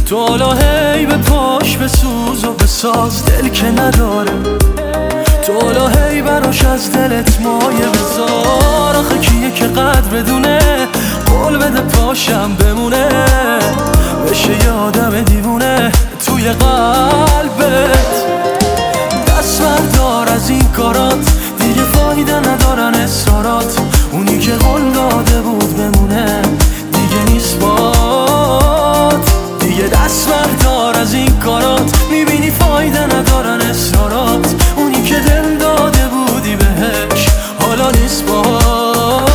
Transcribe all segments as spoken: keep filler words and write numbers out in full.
تو حالا هی به پاش بسوز و بساز دل که نداره، تو حالا هی براش از دلت مایه بذار. آخه کیه که قدر بدونه قول بده پاشم بمونه، بشه یه آدم دیوونه توی قلبت. دست بردار از این کارات، دیگه فایده ندارن اصرارات. اونی که قول داده بود بمونه دیگه نیست بات. دیگه دست بردار از این کارات، میبینی فایده ندارن اصرارات. اونی که دل داده بودی بهش حالا نیست بات.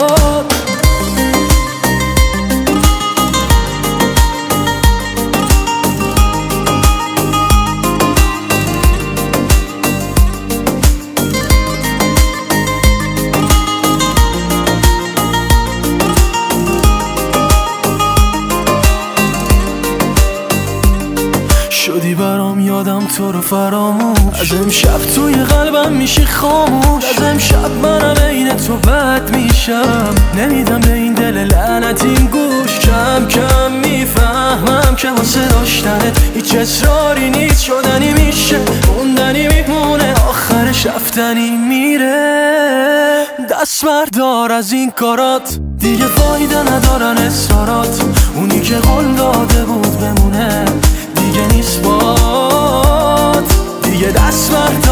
شدی برام یادم تو رو فراموش، از امشب توی قلبم میشی خاموش. از امشب منم عین تو بد میشم، نمیدم به این دل لعنتیم گوش. کم کم میفهمم که واسه داشتنت هیچ اصراری نیست. شدنی میشه موندنی میمونه، آخرش رفتنی میره. دست بردار از این کارات، دیگه فایده ندارن اصرارات. اونی که قول داده بود بمونه دیگه نیست بات. دیگه دست بردار